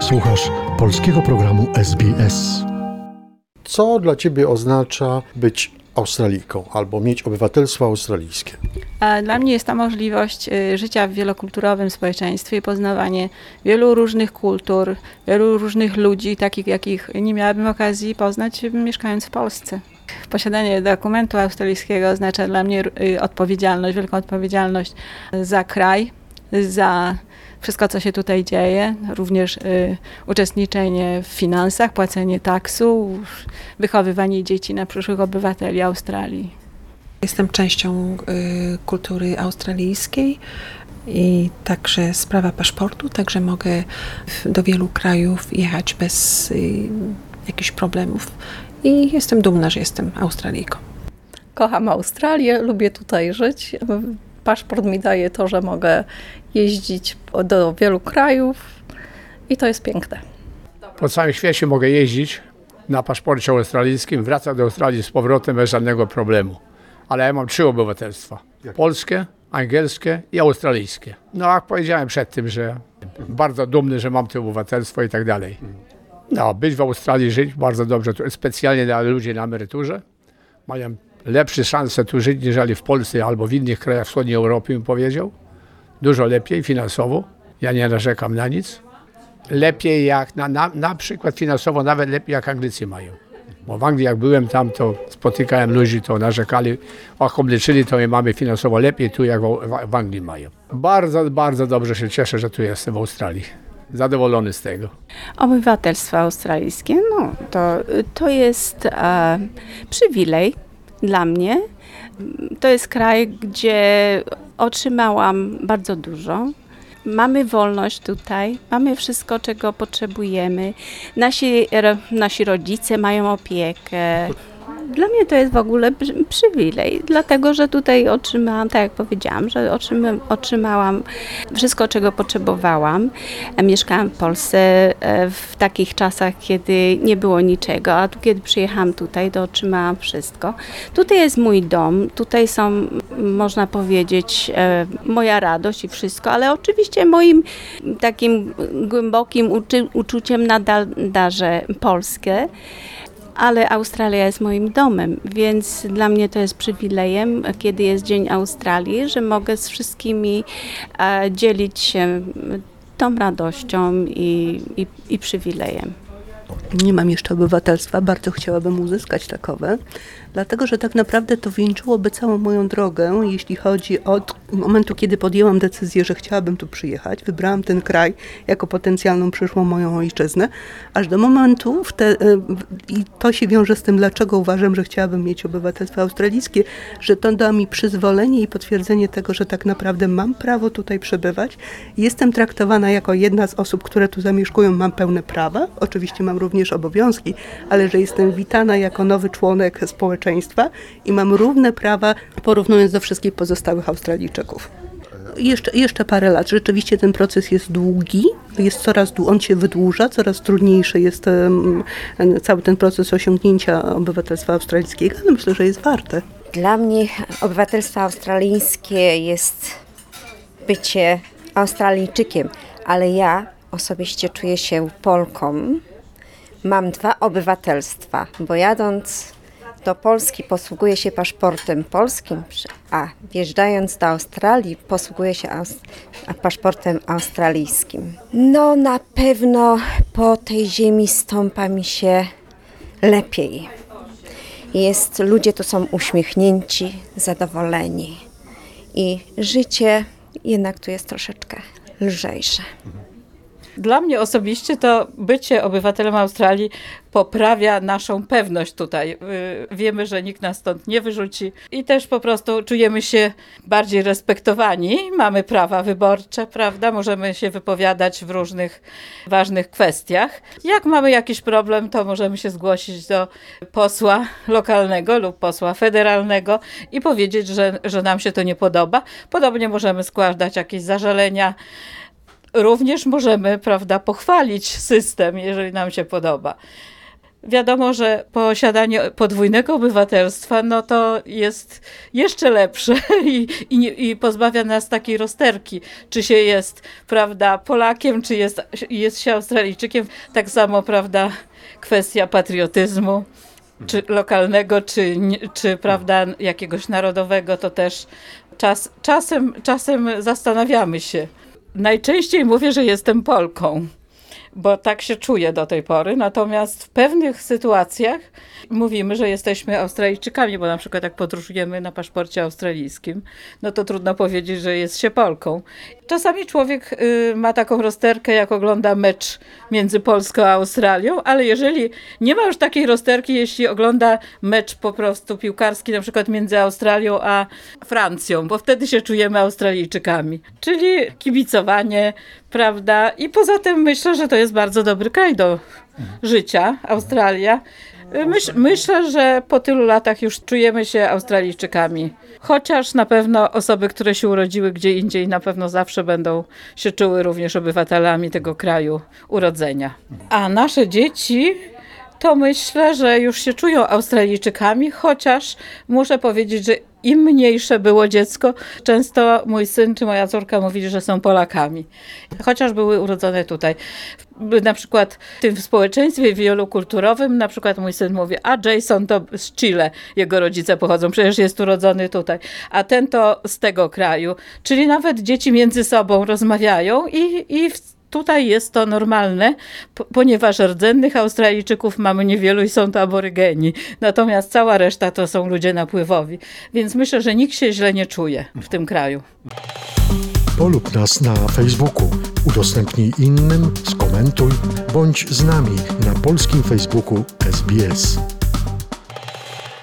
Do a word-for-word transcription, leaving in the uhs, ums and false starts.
Słuchasz polskiego programu S B S. Co dla Ciebie oznacza być Australijką albo mieć obywatelstwo australijskie? Dla mnie jest to możliwość życia w wielokulturowym społeczeństwie i poznawanie wielu różnych kultur, wielu różnych ludzi, takich jakich nie miałabym okazji poznać mieszkając w Polsce. Posiadanie dokumentu australijskiego oznacza dla mnie odpowiedzialność, wielką odpowiedzialność za kraj, za wszystko, co się tutaj dzieje, również y, uczestniczenie w finansach, płacenie taksu, wychowywanie dzieci na przyszłych obywateli Australii. Jestem częścią y, kultury australijskiej i także sprawa paszportu, także mogę w, do wielu krajów jechać bez y, jakichś problemów i jestem dumna, że jestem Australijką. Kocham Australię, lubię tutaj żyć. Paszport mi daje to, że mogę jeździć do wielu krajów i to jest piękne. Po całym świecie mogę jeździć na paszporcie australijskim, wracać do Australii z powrotem bez żadnego problemu. Ale ja mam trzy obywatelstwa. Polskie, angielskie i australijskie. No jak powiedziałem przed tym, że bardzo dumny, że mam to obywatelstwo i tak dalej. No, być w Australii, żyć bardzo dobrze, specjalnie dla ludzi na emeryturze. Mają lepsze szanse tu żyć, niżeli w Polsce albo w innych krajach wschodniej Europy, bym powiedział. Dużo lepiej finansowo. Ja nie narzekam na nic. Lepiej jak, na, na, na przykład finansowo nawet lepiej jak Anglicy mają. Bo w Anglii jak byłem tam, to spotykałem ludzi, to narzekali, jak obliczyli, to my mamy finansowo lepiej tu, jak w, w Anglii mają. Bardzo, bardzo dobrze się cieszę, że tu jestem w Australii. Zadowolony z tego. Obywatelstwo australijskie, no to, to jest e, przywilej dla mnie. To jest kraj, gdzie otrzymałam bardzo dużo. Mamy wolność tutaj, mamy wszystko, czego potrzebujemy. Nasi, nasi rodzice mają opiekę. Dla mnie to jest w ogóle przywilej, dlatego że tutaj otrzymałam, tak jak powiedziałam, że otrzyma, otrzymałam wszystko, czego potrzebowałam. Mieszkałam w Polsce w takich czasach, kiedy nie było niczego, a tu kiedy przyjechałam tutaj, to otrzymałam wszystko. Tutaj jest mój dom, tutaj są, można powiedzieć, moja radość i wszystko, ale oczywiście moim takim głębokim uczy, uczuciem nadal darzę Polskę. Ale Australia jest moim domem, więc dla mnie to jest przywilejem, kiedy jest Dzień Australii, że mogę z wszystkimi e, dzielić się tą radością i, i, i przywilejem. Nie mam jeszcze obywatelstwa, bardzo chciałabym uzyskać takowe, dlatego że tak naprawdę to wieńczyłoby całą moją drogę, jeśli chodzi od momentu, kiedy podjęłam decyzję, że chciałabym tu przyjechać. Wybrałam ten kraj jako potencjalną przyszłą moją ojczyznę, aż do momentu, w te, i to się wiąże z tym, dlaczego uważam, że chciałabym mieć obywatelstwo australijskie, że to da mi przyzwolenie i potwierdzenie tego, że tak naprawdę mam prawo tutaj przebywać. Jestem traktowana jako jedna z osób, które tu zamieszkują, mam pełne prawa, oczywiście mam również obowiązki, ale że jestem witana jako nowy członek społeczeństwa i mam równe prawa, porównując do wszystkich pozostałych Australijczyków. Jeszcze, jeszcze parę lat. Rzeczywiście ten proces jest długi, jest coraz, on się wydłuża, coraz trudniejszy jest um, cały ten proces osiągnięcia obywatelstwa australijskiego, ale myślę, że jest warte. Dla mnie obywatelstwo australijskie jest bycie Australijczykiem, ale ja osobiście czuję się Polką. Mam dwa obywatelstwa, bo jadąc do Polski posługuję się paszportem polskim, a wjeżdżając do Australii posługuję się aus- paszportem australijskim. No na pewno po tej ziemi stąpa mi się lepiej. Jest, ludzie tu są uśmiechnięci, zadowoleni i życie jednak tu jest troszeczkę lżejsze. Dla mnie osobiście to bycie obywatelem Australii poprawia naszą pewność tutaj. Wiemy, że nikt nas stąd nie wyrzuci i też po prostu czujemy się bardziej respektowani. Mamy prawa wyborcze, prawda? Możemy się wypowiadać w różnych ważnych kwestiach. Jak mamy jakiś problem, to możemy się zgłosić do posła lokalnego lub posła federalnego i powiedzieć, że, że nam się to nie podoba. Podobnie możemy składać jakieś zażalenia. Również możemy, prawda, pochwalić system, jeżeli nam się podoba. Wiadomo, że posiadanie podwójnego obywatelstwa, no to jest jeszcze lepsze i, i, i pozbawia nas takiej rozterki, czy się jest, prawda, Polakiem, czy jest, jest się Australijczykiem. Tak samo, prawda, kwestia patriotyzmu, czy lokalnego, czy, czy prawda, jakiegoś narodowego, to też czas, czasem, czasem zastanawiamy się. Najczęściej mówię, że jestem Polką, bo tak się czuję do tej pory, natomiast w pewnych sytuacjach mówimy, że jesteśmy Australijczykami, bo na przykład jak podróżujemy na paszporcie australijskim, no to trudno powiedzieć, że jest się Polką. Czasami człowiek y, ma taką rozterkę, jak ogląda mecz między Polską a Australią, ale jeżeli nie ma już takiej rozterki, jeśli ogląda mecz po prostu piłkarski, na przykład między Australią a Francją, bo wtedy się czujemy Australijczykami. Czyli kibicowanie, prawda? I poza tym myślę, że to jest bardzo dobry kraj do życia, Australia. Myśl, myślę, że po tylu latach już czujemy się Australijczykami. Chociaż na pewno osoby, które się urodziły gdzie indziej, na pewno zawsze będą się czuły również obywatelami tego kraju urodzenia. A nasze dzieci, to myślę, że już się czują Australijczykami, chociaż muszę powiedzieć, że im mniejsze było dziecko, często mój syn czy moja córka mówili, że są Polakami, chociaż były urodzone tutaj. Na przykład w tym społeczeństwie wielokulturowym, na przykład mój syn mówi, a Jason to z Chile, jego rodzice pochodzą, przecież jest urodzony tutaj, a ten to z tego kraju. Czyli nawet dzieci między sobą rozmawiają i, i w tutaj jest to normalne, ponieważ rdzennych Australijczyków mamy niewielu i są to aborygeni. Natomiast cała reszta to są ludzie napływowi. Więc myślę, że nikt się źle nie czuje w tym kraju. Polub nas na Facebooku, udostępnij innym, skomentuj, bądź z nami na polskim Facebooku S B S.